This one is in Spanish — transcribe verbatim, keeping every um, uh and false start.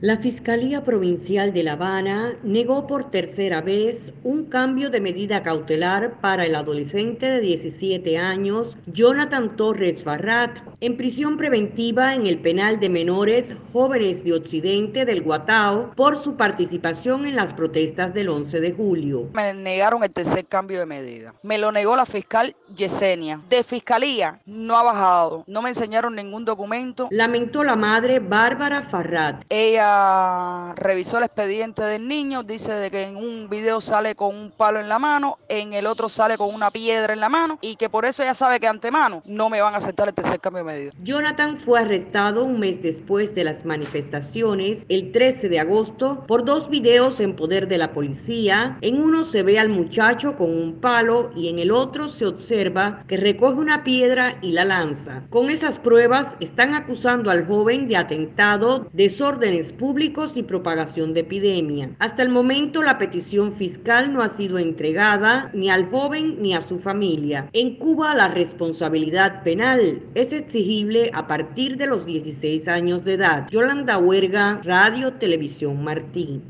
La Fiscalía Provincial de La Habana negó por tercera vez un cambio de medida cautelar para el adolescente de diecisiete años, Jonathan Torres Farrat, en prisión preventiva en el penal de menores jóvenes de Occidente del Guatao por su participación en las protestas del once de julio. Me negaron el tercer cambio de medida. Me lo negó la fiscal Yesenia. De fiscalía no ha bajado. No me enseñaron ningún documento. Lamentó la madre Bárbara Farrat. Ella revisó el expediente del niño, dice de que en un video sale con un palo en la mano, en el otro sale con una piedra en la mano y que por eso ella sabe que antemano no me van a aceptar el tercer cambio de medida. Jonathan fue arrestado un mes después de las manifestaciones, el trece de agosto, por dos videos en poder de la policía. En uno se ve al muchacho con un palo y en el otro se observa que recoge una piedra y la lanza. Con esas pruebas están acusando al joven de atentado, desorden públicos y propagación de epidemia. Hasta el momento la petición fiscal no ha sido entregada ni al joven ni a su familia. En Cuba la responsabilidad penal es exigible a partir de los dieciséis años de edad. Yolanda Huerga, Radio Televisión Martí.